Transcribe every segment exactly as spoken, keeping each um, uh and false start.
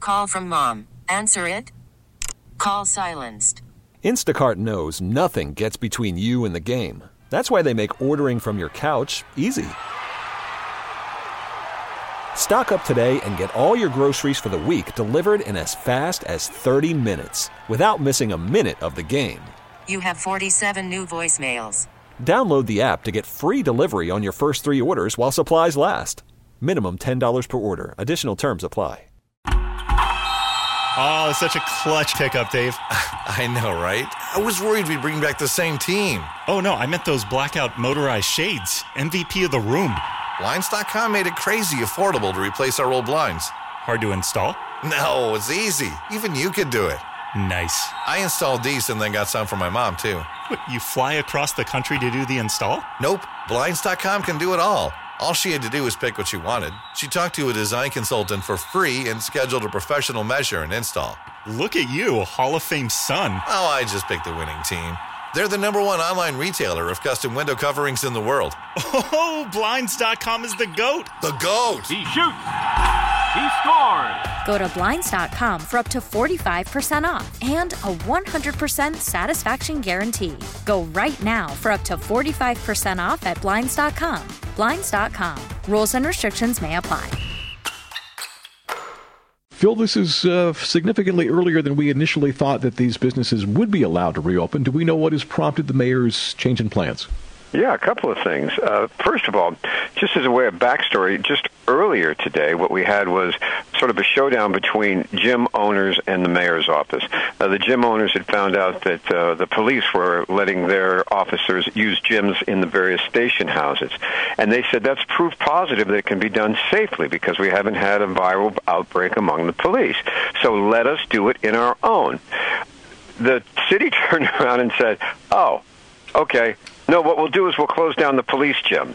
call from mom. Answer it. Call silenced. Instacart knows nothing gets between you and the game. That's why they make ordering from your couch easy. Stock up today and get all your groceries for the week delivered in as fast as thirty minutes without missing a minute of the game. You have forty-seven new voicemails. Download the app to get free delivery on your first three orders while supplies last. Minimum ten dollars per order. Additional terms apply. Oh, such a clutch pickup, Dave. I know, right? I was worried we'd bring back the same team. Oh, no, I meant those blackout motorized shades. M V P of the room. Blinds dot com made it crazy affordable to replace our old blinds. Hard to install? No, it's easy. Even you could do it. Nice. I installed these and then got some for my mom, too. What, you fly across the country to do the install? Nope. Blinds dot com can do it all. All she had to do was pick what she wanted. She talked to a design consultant for free and scheduled a professional measure and install. Look at you, Hall of Fame son. Oh, I just picked the winning team. They're the number one online retailer of custom window coverings in the world. Oh, Blinds dot com is the GOAT. The GOAT. He shoots. He scores. Go to Blinds dot com for up to forty-five percent off and a one hundred percent satisfaction guarantee. Go right now for up to forty-five percent off at Blinds dot com. Blinds dot com. Rules and restrictions may apply. Phil, this is uh, significantly earlier than we initially thought that these businesses would be allowed to reopen. Do we know what has prompted the mayor's change in plans? Yeah, a couple of things. Uh, first of all, just as a way of backstory, just earlier today, what we had was sort of a showdown between gym owners and the mayor's office. Uh, the gym owners had found out that uh, the police were letting their officers use gyms in the various station houses. And they said that's proof positive that it can be done safely because we haven't had a viral outbreak among the police. So let us do it in our own. The city turned around and said, oh, okay, no, what we'll do is we'll close down the police gyms.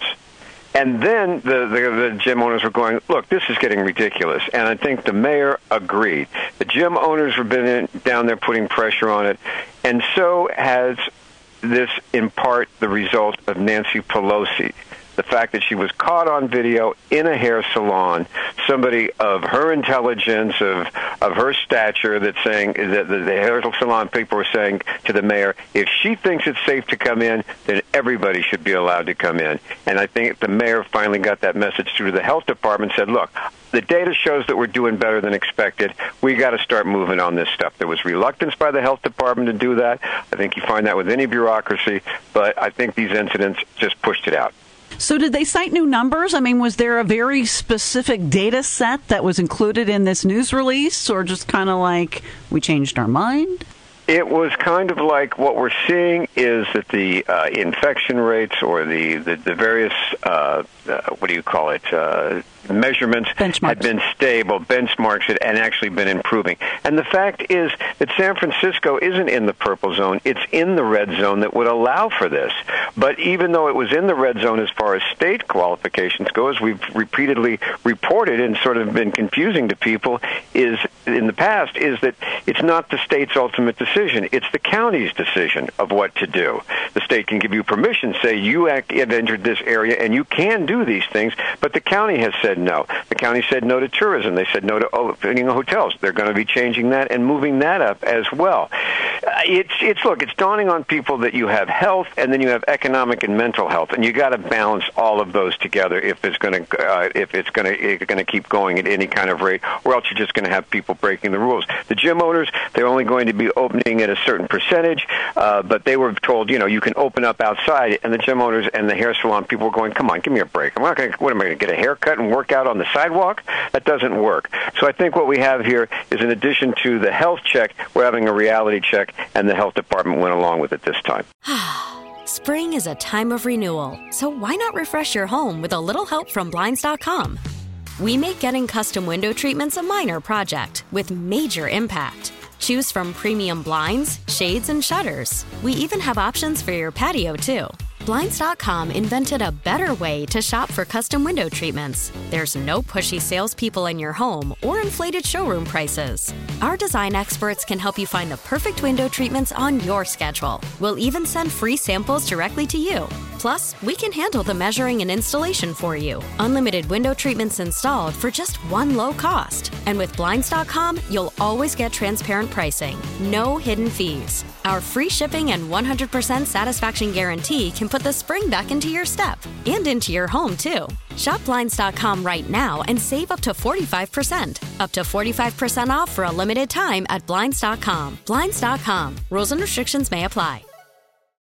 And then the, the, the gym owners were going, look, this is getting ridiculous. And I think the mayor agreed. The gym owners have been in, down there putting pressure on it. And so has this, in part, the result of Nancy Pelosi. The fact that she was caught on video in a hair salon, somebody of her intelligence, of of her stature, that's saying that the, the hair salon people were saying to the mayor, if she thinks it's safe to come in, then everybody should be allowed to come in. And I think the mayor finally got that message through to the health department, said, look, the data shows that we're doing better than expected. We got to start moving on this stuff. There was reluctance by the health department to do that. I think you find that with any bureaucracy, but I think these incidents just pushed it out. So did they cite new numbers? I mean, was there a very specific data set that was included in this news release, or just kind of like, we changed our mind? It was kind of like what we're seeing is that the uh, infection rates or the, the, the various, uh, uh, what do you call it, uh, measurements had been stable, benchmarks had, and actually been improving. And the fact is that San Francisco isn't in the purple zone. It's in the red zone that would allow for this. But even though it was in the red zone as far as state qualifications go, as we've repeatedly reported and sort of been confusing to people, is in the past, is that it's not the state's ultimate decision. It's the county's decision of what to do. The state can give you permission, say you have entered this area and you can do these things, but the county has said no. The county said no to tourism. They said no to opening hotels. They're going to be changing that and moving that up as well. Uh, it's, it's look, it's dawning on people that you have health and then you have economic and mental health, and you got to balance all of those together if it's going to uh, if it's going to going to keep going at any kind of rate, or else you're just going to have people breaking the rules. The gym owners, they're only going to be opening at a certain percentage, uh, but they were told, you know, you can open up outside, and the gym owners and the hair salon people were going, come on, give me a break. I'm not going. What am I going to get a haircut and work out on the sidewalk? That doesn't work. So I think what we have here is, in addition to the health check, we're having a reality check, and the health department went along with it this time. Spring is a time of renewal, so why not refresh your home with a little help from Blinds dot com? We make getting custom window treatments a minor project with major impact. Choose from premium blinds, shades, and shutters. We even have options for your patio, too. Blinds dot com invented a better way to shop for custom window treatments. There's no pushy salespeople in your home or inflated showroom prices. Our design experts can help you find the perfect window treatments on your schedule. We'll even send free samples directly to you. Plus, we can handle the measuring and installation for you. Unlimited window treatments installed for just one low cost. And with Blinds dot com, you'll always get transparent pricing. No hidden fees. Our free shipping and one hundred percent satisfaction guarantee can put the spring back into your step and into your home, too. Shop Blinds dot com right now and save up to forty-five percent. Up to forty-five percent off for a limited time at Blinds dot com. Blinds dot com. Rules and restrictions may apply.